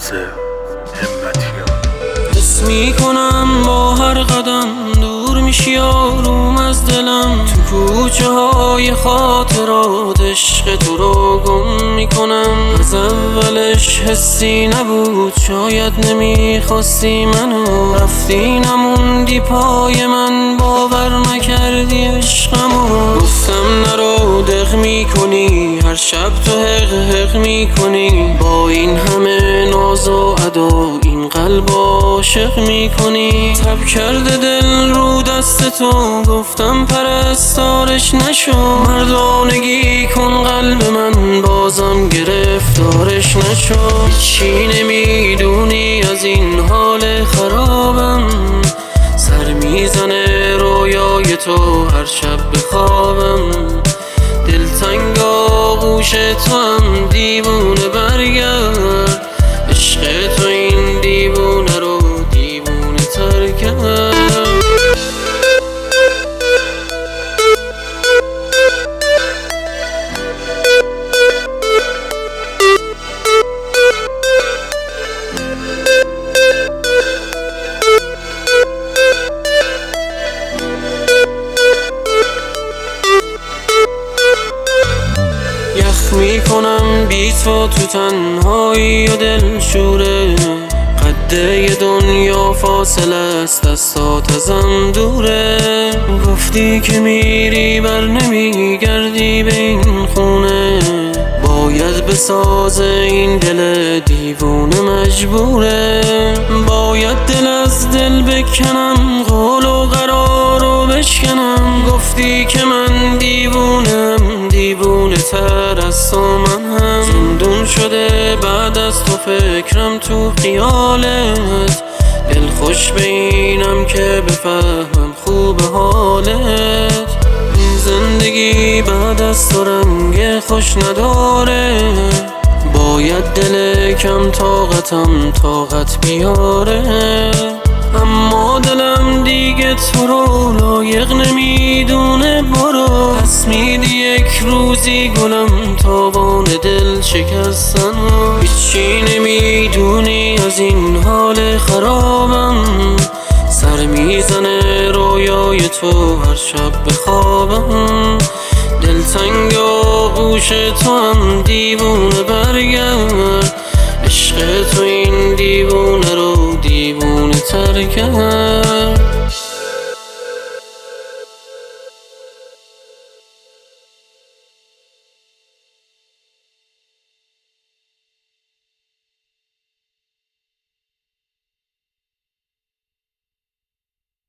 همتیان. حس میکنم با هر قدم دور میشی آروم از دلم، تو کوچه های خاطرات عشق تو رو گم میکنم. از اولش حسی نبود، شاید نمیخواستی منو، رفتی نموندی پای من، باور نکردی عشقمو. گفتم نرو دق میکنی، هر شب تو حق حق میکنی، با این همه ناز و ادا این قلب عاشق میکنی. تب کرده دل رو دست تو، گفتم پرستارش نشو، مردانگی کن قلب من، بازم گرفتارش نشو. هیچی نمیدونی از این حال خرابم، سر میزنه رویای تو هر شب بخوابم. دلتنگ آغوش تو هم دیوونه، برگرد عشق تو این دیوونه رو دیوونه تر کرد. یخ میکنم بی تو تنهایی و دل شوره، قد یه دنیا فاصله است، دستات ازم دوره. گفتی که میری بر نمیگردی به این خونه، باید بسازه این دل دیوونه مجبوره. باید دل از دل بکنم، قول و قرار رو بشکنم. گفتی که من دیوونم، دیوونه تر از تو من هم. زندون شده بعد از تو فکرم تو خیالت، دل خوش به اینم که بفهمم خوب حالت. این زندگی بعد از تو رنگ خوش نداره، باید دل کم طاقتم طاقت بیاره. اما دلم دیگه تو رو لایق نمیدونه، برو پس میدی یک روزی گلم تاوان دل شکستن. هیچی نمیدونی از این حال خرابم، سر میزنه رویای تو هر شب بخوابم. دلتنگ آغوش تو هم دیوونه، برگرد عشق تو این دیوونه رو دیوونه تر کرد.